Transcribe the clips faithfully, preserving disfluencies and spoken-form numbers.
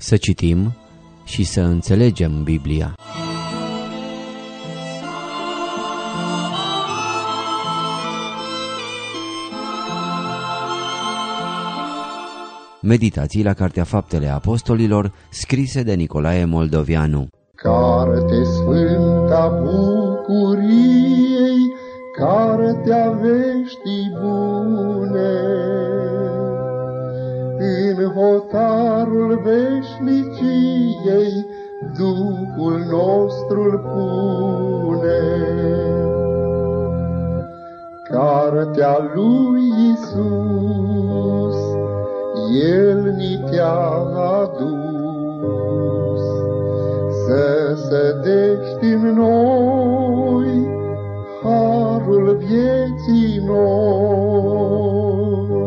Să citim și să înțelegem Biblia. Meditații la Cartea Faptele Apostolilor, scrise de Nicolae Moldovianu. Carte sfânta bucuriei, cartea veștii bune, în hotarul veșniciei Duhul nostru-l pune. Cartea lui Iisus, El ni te-a adus, să sădești în noi harul vieții noi.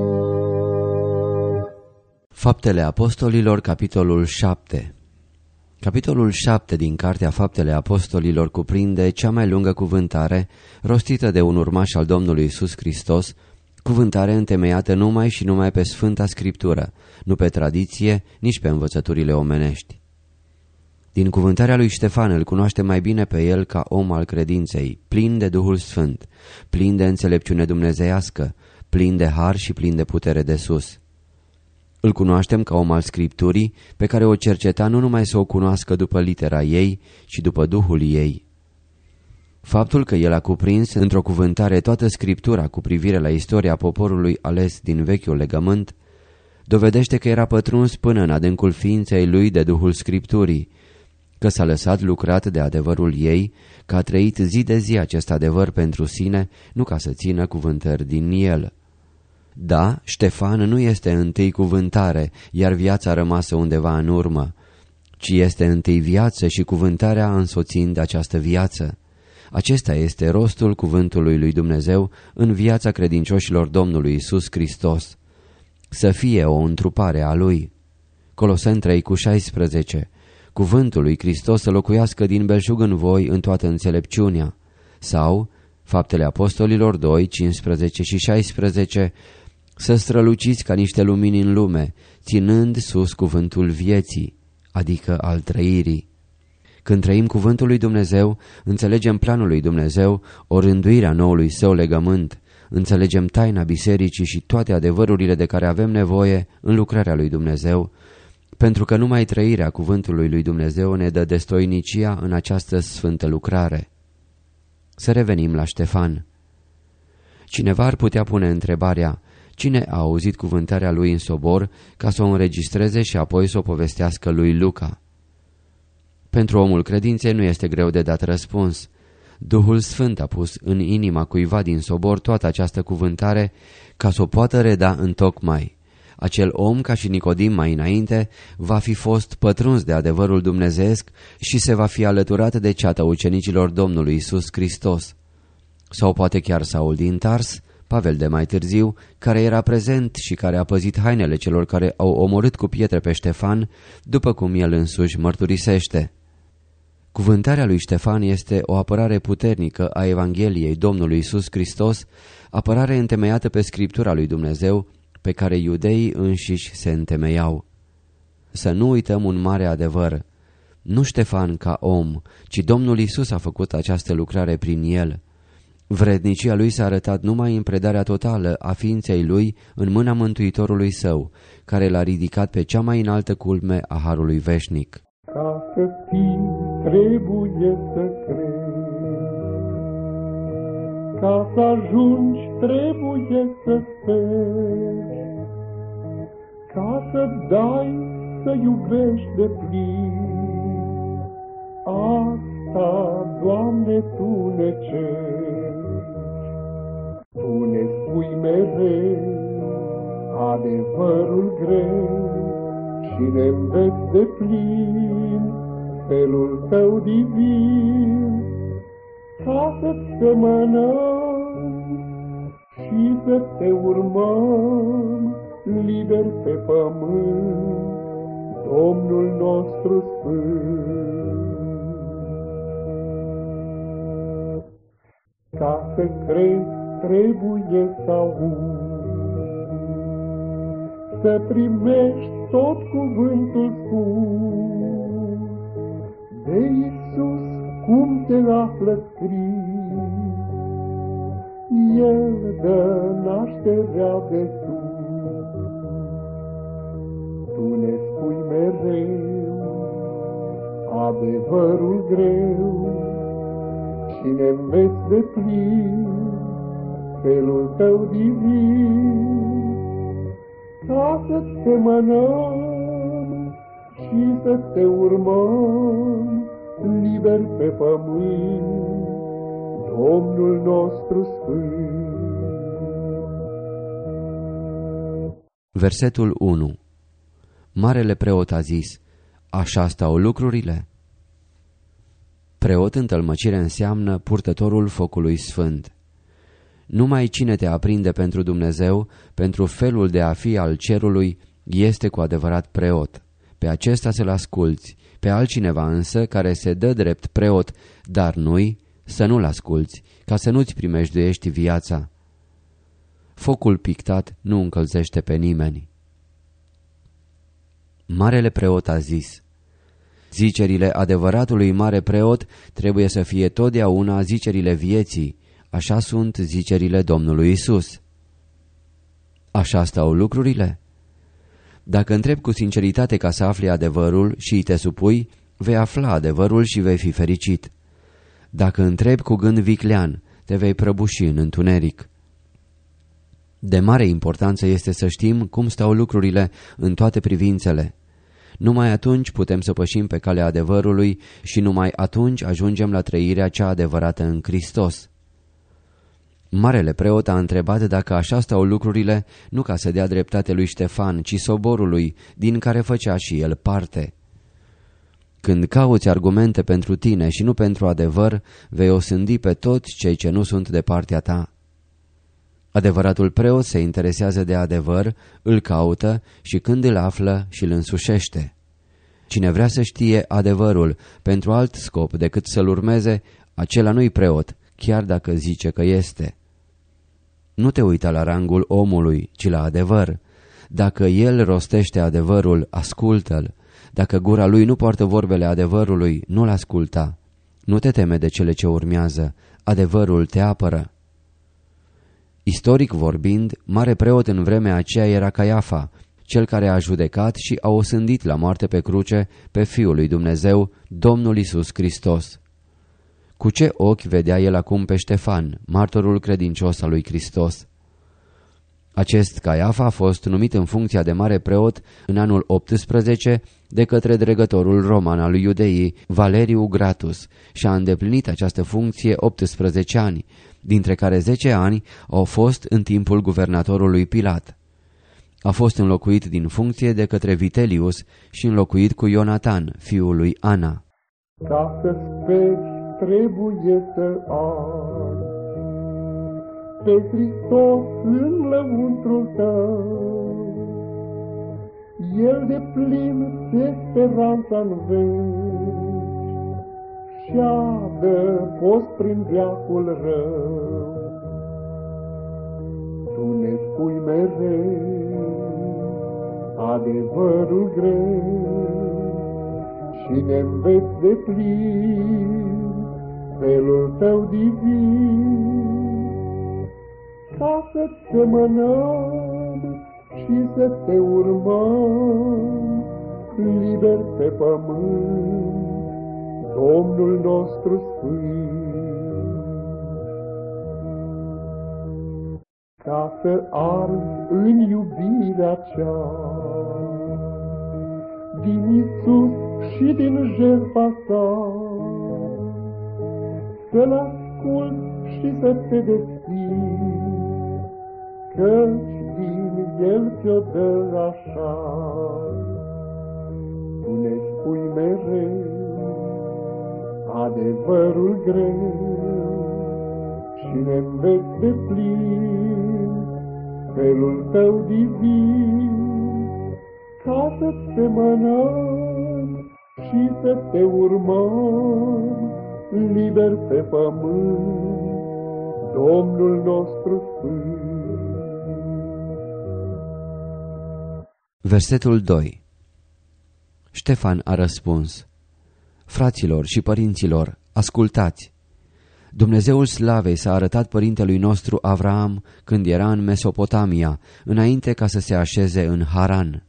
Faptele Apostolilor, capitolul șapte. Capitolul șapte din Cartea Faptele Apostolilor cuprinde cea mai lungă cuvântare rostită de un urmaș al Domnului Iisus Hristos, cuvântare întemeiată numai și numai pe Sfânta Scriptură, nu pe tradiție, nici pe învățăturile omenești. Din cuvântarea lui Ștefan îl cunoaște mai bine pe el ca om al credinței, plin de Duhul Sfânt, plin de înțelepciune dumnezeiască, plin de har și plin de putere de sus. Îl cunoaștem ca om al Scripturii, pe care o cerceta nu numai să o cunoască după litera ei, ci după Duhul ei. Faptul că el a cuprins într-o cuvântare toată Scriptura cu privire la istoria poporului ales din Vechiul Legământ, dovedește că era pătruns până în adâncul ființei lui de Duhul Scripturii, că s-a lăsat lucrat de adevărul ei, că a trăit zi de zi acest adevăr pentru sine, nu ca să țină cuvântări din el. Da, Ștefan nu este întâi cuvântare, iar viața rămasă undeva în urmă, ci este întâi viață și cuvântarea însoțind această viață. Acesta este rostul cuvântului lui Dumnezeu în viața credincioșilor Domnului Iisus Hristos. Să fie o întrupare a Lui. Coloseni trei cu șaisprezece. Cuvântul lui Hristos să locuiască din belșug în voi în toată înțelepciunea. Sau Faptele Apostolilor doi, cincisprezece și șaisprezece. Să străluciți ca niște lumini în lume, ținând sus cuvântul vieții, adică al trăirii. Când trăim cuvântul lui Dumnezeu, înțelegem planul lui Dumnezeu, o rânduire a noului său legământ, înțelegem taina bisericii și toate adevărurile de care avem nevoie în lucrarea lui Dumnezeu, pentru că numai trăirea cuvântului lui Dumnezeu ne dă destoinicia în această sfântă lucrare. Să revenim la Ștefan. Cineva ar putea pune întrebarea: cine a auzit cuvântarea lui în sobor ca să o înregistreze și apoi să o povestească lui Luca? Pentru omul credinței nu este greu de dat răspuns. Duhul Sfânt a pus în inima cuiva din sobor toată această cuvântare ca să o poată reda întocmai. Acel om, ca și Nicodim mai înainte, va fi fost pătruns de adevărul dumnezeesc și se va fi alăturat de ceata ucenicilor Domnului Iisus Hristos. Sau poate chiar Saul din Tars, Pavel de mai târziu, care era prezent și care a păzit hainele celor care au omorât cu pietre pe Ștefan, după cum el însuși mărturisește. Cuvântarea lui Ștefan este o apărare puternică a Evangheliei Domnului Iisus Hristos, apărare întemeiată pe Scriptura lui Dumnezeu, pe care iudeii înșiși se întemeiau. Să nu uităm un mare adevăr. Nu Ștefan ca om, ci Domnul Iisus a făcut această lucrare prin el. Vrednicia lui s-a arătat numai în predarea totală a ființei lui în mâna Mântuitorului său, care l-a ridicat pe cea mai înaltă culme a harului veșnic. Ca să fii, trebuie să crezi, ca să ajungi, trebuie să speri, ca să dai, să iubești de plin. Asta, Doamne, Tu ne ceri. Tu ne spui mereu adevărul greu și ne înveți de plin felul Tău divin, ca să-ți semănăm și să Te urmăm liber pe pământ, Domnul nostru Sfânt. Ca să crezi, trebuie să auzi, să primești tot cuvântul spus de Iisus, cum te află scris. El dă nașterea de sus. Tu ne spui mereu adevărul greu și ne înveți de plin felul tău divin, ca să te mănăm și să te urmăm liber pe pământ, Domnul nostru sfânt. Versetul unu. Marele preot a zis: așa stau lucrurile? Preot în tălmăcire înseamnă purtătorul focului sfânt. Numai cine te aprinde pentru Dumnezeu, pentru felul de a fi al cerului, este cu adevărat preot. Pe acesta să-l asculți, pe altcineva însă care se dă drept preot, dar nu-i, să nu-l asculți, ca să nu-ți primejduiești viața. Focul pictat nu încălzește pe nimeni. Marele preot a zis: zicerile adevăratului mare preot trebuie să fie totdeauna zicerile vieții, așa sunt zicerile Domnului Isus. Așa stau lucrurile? Dacă întrebi cu sinceritate ca să afli adevărul și îi te supui, vei afla adevărul și vei fi fericit. Dacă întrebi cu gând viclean, te vei prăbuși în întuneric. De mare importanță este să știm cum stau lucrurile în toate privințele. Numai atunci putem să pășim pe calea adevărului și numai atunci ajungem la trăirea cea adevărată în Hristos. Marele preot a întrebat dacă așa stau lucrurile, nu ca să dea dreptate lui Ștefan, ci soborului, din care făcea și el parte. Când cauți argumente pentru tine și nu pentru adevăr, vei osândi pe toți cei ce nu sunt de partea ta. Adevăratul preot se interesează de adevăr, îl caută și când îl află și îl însușește. Cine vrea să știe adevărul pentru alt scop decât să-l urmeze, acela nu-i preot, chiar dacă zice că este. Nu te uita la rangul omului, ci la adevăr. Dacă el rostește adevărul, ascultă-l. Dacă gura lui nu poartă vorbele adevărului, nu-l asculta. Nu te teme de cele ce urmează, adevărul te apără. Istoric vorbind, mare preot în vremea aceea era Caiafa, cel care a judecat și a osândit la moarte pe cruce pe Fiul lui Dumnezeu, Domnul Iisus Hristos. Cu ce ochi vedea el acum pe Ștefan, martorul credincios al lui Hristos? Acest Caiafa a fost numit în funcția de mare preot în anul optsprezece de către dregătorul roman al lui Iudeii, Valeriu Gratus, și a îndeplinit această funcție optsprezece ani, dintre care zece ani au fost în timpul guvernatorului Pilat. A fost înlocuit din funcție de către Vitelius și înlocuit cu Ionatan, fiul lui Ana. Ca să speri, trebuie să ai pe Hristos în lăuntrul tău. El de plin de speranța-n veci și adăpost prin veacul rău. Tu ne spui mereu adevărul greu și ne înveți de plin felul tău divin, ca să te mănăm și să te urmăm liber pe pământ, Domnul nostru sfânt. Ca să arzi în iubirea cea din Iisus și din jertfa sa, să-L asculți și să te deschizi, căci din El ți-o dă așa. Tu ne spui mereu adevărul greu și ne înveți de plin felul tău divin, ca să te mănăm și să te urmăm liber pe pământ, Domnul nostru sfânt. Versetul doi. Ștefan a răspuns: Fraților și părinților, ascultați! Dumnezeul slavei s-a arătat părintelui nostru Avraam când era în Mesopotamia, înainte ca să se așeze în Haran.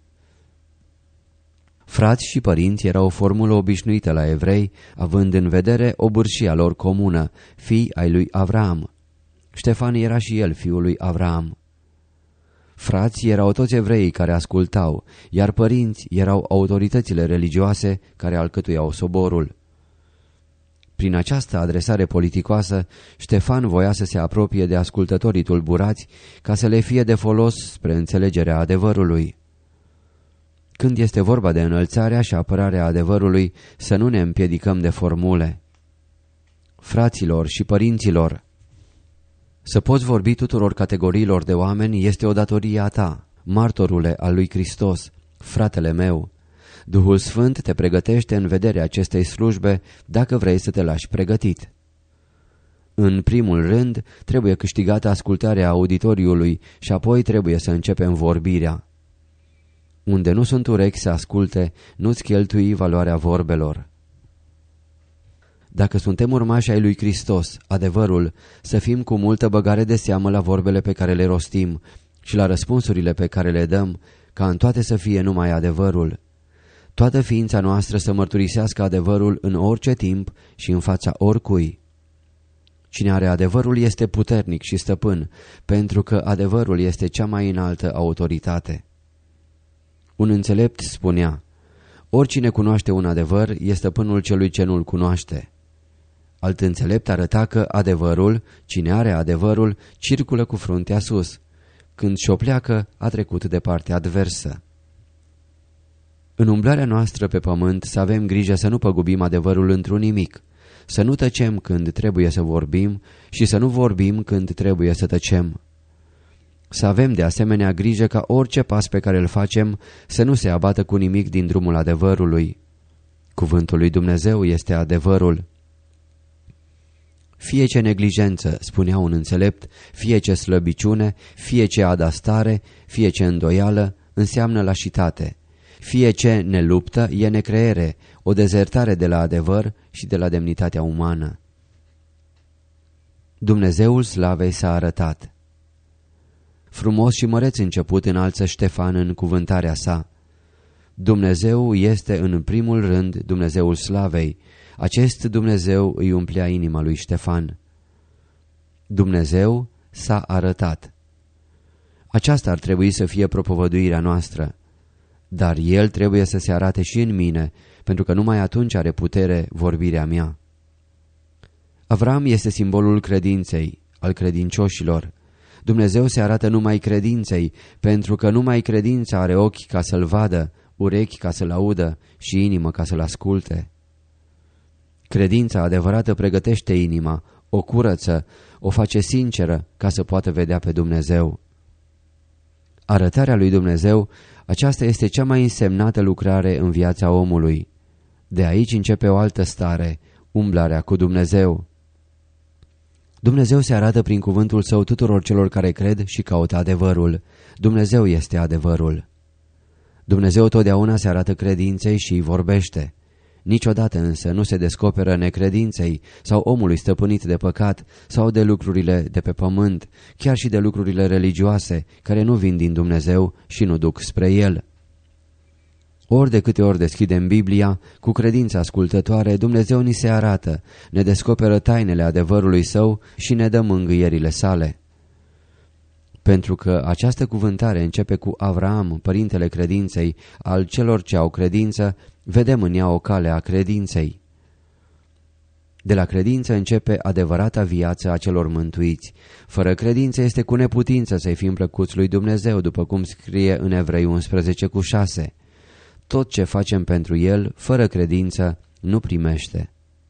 Frați și părinți era o formulă obișnuită la evrei, având în vedere obârșia lor comună, fii ai lui Avraam. Ștefan era și el fiul lui Avraam. Frați erau toți evreii care ascultau, iar părinți erau autoritățile religioase care alcătuiau soborul. Prin această adresare politicoasă, Ștefan voia să se apropie de ascultătorii tulburați ca să le fie de folos spre înțelegerea adevărului. Când este vorba de înălțarea și apărarea adevărului, să nu ne împiedicăm de formule. Fraților și părinților, să poți vorbi tuturor categoriilor de oameni este o datorie a ta, martorule al lui Hristos, fratele meu. Duhul Sfânt te pregătește în vederea acestei slujbe dacă vrei să te lași pregătit. În primul rând, trebuie câștigată ascultarea auditoriului și apoi trebuie să începem vorbirea. Unde nu sunt urechi să asculte, nu-ți cheltui valoarea vorbelor. Dacă suntem urmași ai lui Hristos, adevărul, să fim cu multă băgare de seamă la vorbele pe care le rostim și la răspunsurile pe care le dăm, ca în toate să fie numai adevărul. Toată ființa noastră să mărturisească adevărul în orice timp și în fața oricui. Cine are adevărul este puternic și stăpân, pentru că adevărul este cea mai înaltă autoritate. Un înțelept spunea: oricine cunoaște un adevăr e stăpânul celui ce nu-l cunoaște. Alt înțelept arăta că adevărul, cine are adevărul, circulă cu fruntea sus. Când și-o pleacă, a trecut de partea adversă. În umblarea noastră pe pământ să avem grijă să nu păgubim adevărul într-un nimic, să nu tăcem când trebuie să vorbim și să nu vorbim când trebuie să tăcem. Să avem de asemenea grijă ca orice pas pe care îl facem să nu se abată cu nimic din drumul adevărului. Cuvântul lui Dumnezeu este adevărul. Fie ce neglijență, spunea un înțelept, fie ce slăbiciune, fie ce adastare, fie ce îndoială, înseamnă lașitate. Fie ce neluptă e necreere, o dezertare de la adevăr și de la demnitatea umană. Dumnezeul slavei s-a arătat. Frumos și măreț început înalță Ștefan în cuvântarea sa. Dumnezeu este în primul rând Dumnezeul slavei. Acest Dumnezeu îi umplea inima lui Ștefan. Dumnezeu s-a arătat. Aceasta ar trebui să fie propovăduirea noastră. Dar El trebuie să se arate și în mine, pentru că numai atunci are putere vorbirea mea. Avram este simbolul credinței, al credincioșilor. Dumnezeu se arată numai credinței, pentru că numai credința are ochi ca să-L vadă, urechi ca să-L audă și inimă ca să-L asculte. Credința adevărată pregătește inima, o curăță, o face sinceră ca să poată vedea pe Dumnezeu. Arătarea lui Dumnezeu, aceasta este cea mai însemnată lucrare în viața omului. De aici începe o altă stare, umblarea cu Dumnezeu. Dumnezeu se arată prin cuvântul Său tuturor celor care cred și caută adevărul. Dumnezeu este adevărul. Dumnezeu totdeauna se arată credinței și îi vorbește. Niciodată însă nu se descoperă necredinței sau omului stăpânit de păcat sau de lucrurile de pe pământ, chiar și de lucrurile religioase, care nu vin din Dumnezeu și nu duc spre El. Ori de câte ori deschidem Biblia, cu credința ascultătoare, Dumnezeu ni se arată, ne descoperă tainele adevărului Său și ne dă mângâierile Sale. Pentru că această cuvântare începe cu Avraam, părintele credinței, al celor ce au credință, vedem în ea o cale a credinței. De la credință începe adevărata viață a celor mântuiți. Fără credință este cu neputință să-i fim plăcuți lui Dumnezeu, după cum scrie în Evrei unsprezece cu șase. Tot ce facem pentru El, fără credință, nu primește.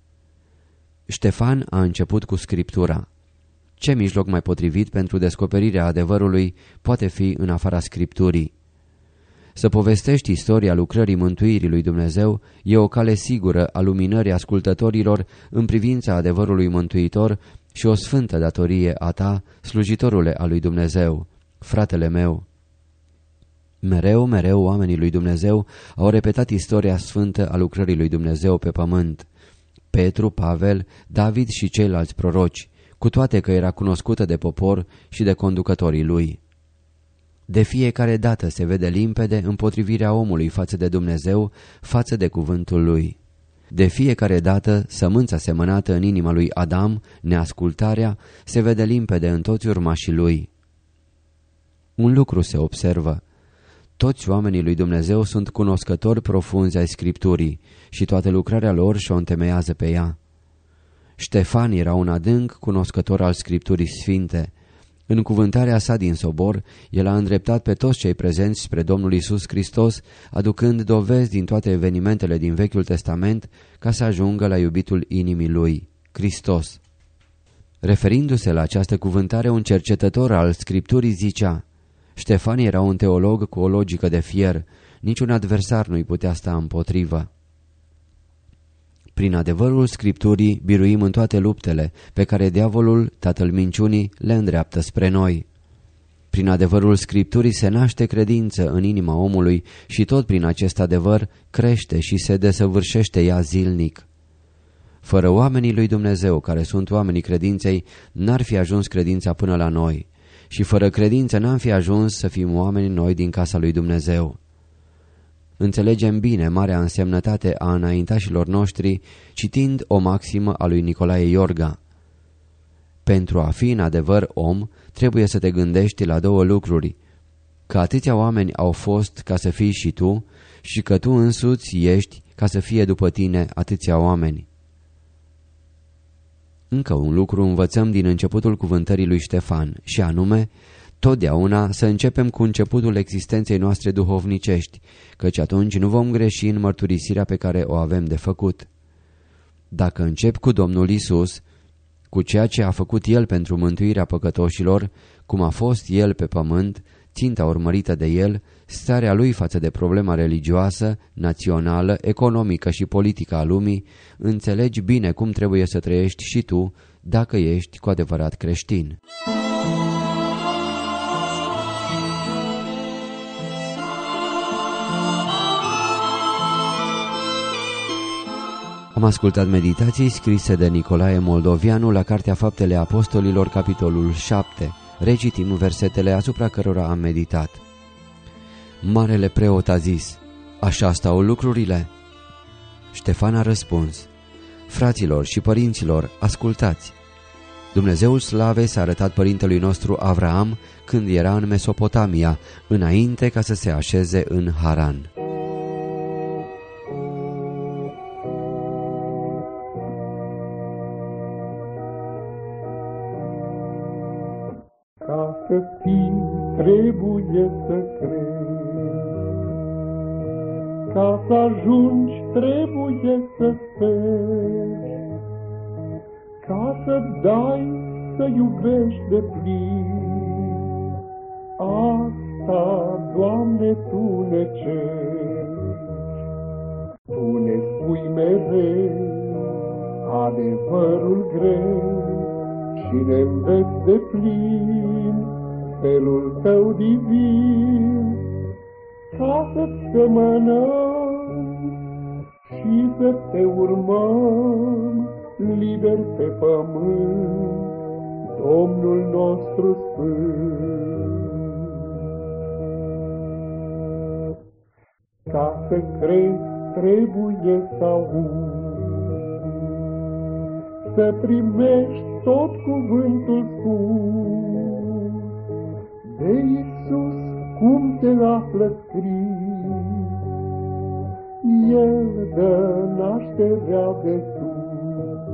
Ștefan a început cu Scriptura. Ce mijloc mai potrivit pentru descoperirea adevărului poate fi în afara Scripturii? Să povestești istoria lucrării mântuirii lui Dumnezeu e o cale sigură a luminării ascultătorilor în privința adevărului mântuitor și o sfântă datorie a ta, slujitorule al lui Dumnezeu, fratele meu. Mereu, mereu oamenii lui Dumnezeu au repetat istoria sfântă a lucrării lui Dumnezeu pe pământ. Petru, Pavel, David și ceilalți proroci, cu toate că era cunoscută de popor și de conducătorii lui. De fiecare dată se vede limpede împotrivirea omului față de Dumnezeu, față de cuvântul lui. De fiecare dată, sămânța semănată în inima lui Adam, neascultarea, se vede limpede în toți urmașii lui. Un lucru se observă. Toți oamenii lui Dumnezeu sunt cunoscători profunzi ai Scripturii și toată lucrarea lor și-o întemeiază pe ea. Ștefan era un adânc cunoscător al Scripturii Sfinte. În cuvântarea sa din sobor, el a îndreptat pe toți cei prezenți spre Domnul Iisus Hristos, aducând dovezi din toate evenimentele din Vechiul Testament ca să ajungă la iubitul inimii lui, Hristos. Referindu-se la această cuvântare, un cercetător al Scripturii zicea: Ștefan era un teolog cu o logică de fier, niciun adversar nu-i putea sta împotrivă. Prin adevărul Scripturii biruim în toate luptele pe care diavolul, tatăl minciunii, le îndreaptă spre noi. Prin adevărul Scripturii se naște credință în inima omului și tot prin acest adevăr crește și se desăvârșește ea zilnic. Fără oamenii lui Dumnezeu, care sunt oamenii credinței, n-ar fi ajuns credința până la noi. Și fără credință n-am fi ajuns să fim oameni noi din casa lui Dumnezeu. Înțelegem bine marea însemnătate a înaintașilor noștri citind o maximă a lui Nicolae Iorga. Pentru a fi în adevăr om, trebuie să te gândești la două lucruri: că atâția oameni au fost ca să fii și tu și că tu însuți ești ca să fie după tine atâția oameni. Încă un lucru învățăm din începutul cuvântării lui Ștefan, și anume, totdeauna să începem cu începutul existenței noastre duhovnicești, căci atunci nu vom greși în mărturisirea pe care o avem de făcut. Dacă încep cu Domnul Iisus, cu ceea ce a făcut El pentru mântuirea păcătoșilor, cum a fost El pe pământ, ținta urmărită de El, starea Lui față de problema religioasă, națională, economică și politică a lumii, înțelegi bine cum trebuie să trăiești și tu, dacă ești cu adevărat creștin. Am ascultat meditații scrise de Nicolae Moldovianu la Cartea Faptele Apostolilor, capitolul șapte. Recitim versetele asupra cărora am meditat. Marele preot a zis: așa stau lucrurile? Ștefan a răspuns: fraților și părinților, ascultați! Dumnezeul slavei s-a arătat părintelui nostru Avraam când era în Mesopotamia, înainte ca să se așeze în Haran. Ca să fii, trebuie să crezi. Ca să ajungi, trebuie să speri. Ca să dai, să iubești de plin. Asta, Doamne, Tu ne ceri. Tu ne spui mereu adevărul greu și ne înveți de plin felul Tău divin, ca să-ți semănăm și să Te urmăm liber pe pământ, Domnul nostru Sfânt. Ca să crezi, trebuie să auzi, să primești tot cuvântul spus de Iisus, cum te află scris. El dă nașterea de sus.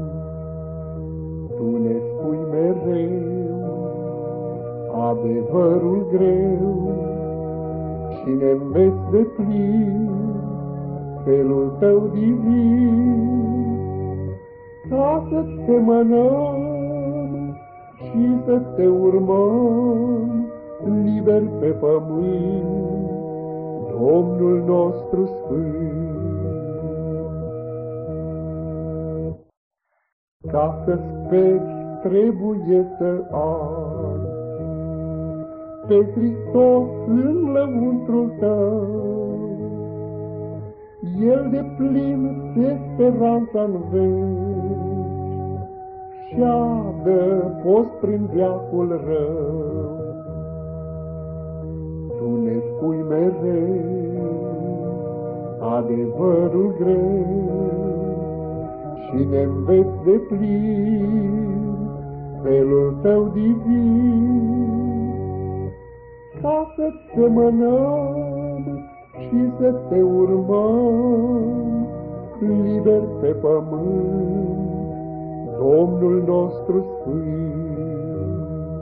Tu ne spui mereu adevărul greu și ne înveți de plin felul Tău divin, ca să-ți semănăm și să Te urmăm liber pe pământ, Domnul nostru Sfânt. Ca să speri, trebuie să ai pe Hristos în lăuntrul tău. El de plin de speranța-n veci și-adă post prin veacul rău. Tu ne spui mereu adevărul greu și ne înveți de plin felul tău divin, ca să-ți semănăm și să te urmăm, liber pe pământ, Domnul nostru sfânt.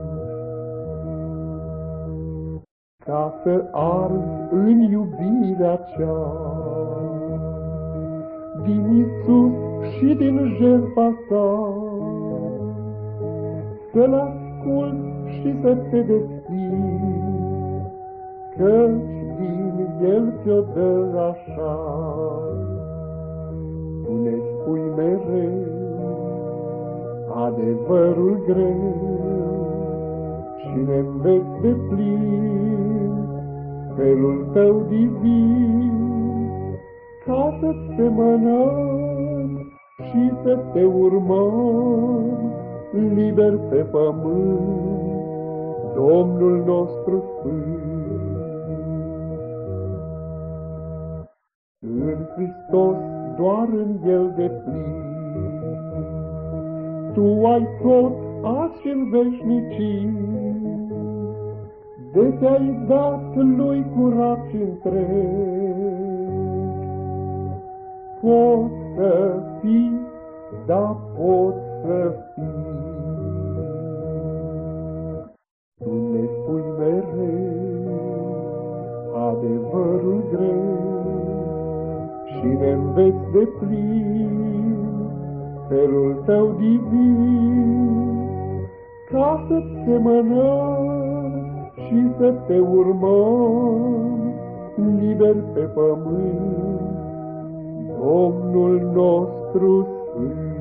Ca să arzi în iubirea cea din Iisus și din jertfa sa, să-L asculți și să te deschizi, căci din El ți-o dă așa. Tu ne spui mereu adevărul greu și ne înveți de plin felul tău divin, ca să-ți semănăm și să te urmăm, liber pe pământ, Domnul nostru sfânt. În Hristos, doar în El de plin, Tu ai tot azi în veșnicii, de te-ai dat Lui curat și întreg. Poți să fii, da poți să fii. Tu ne spui mereu adevărul greu și ne înveți de plin felul tău divin, ca să-ți semănăm și să te urmăm, liber pe pământ, Domnul nostru sfânt.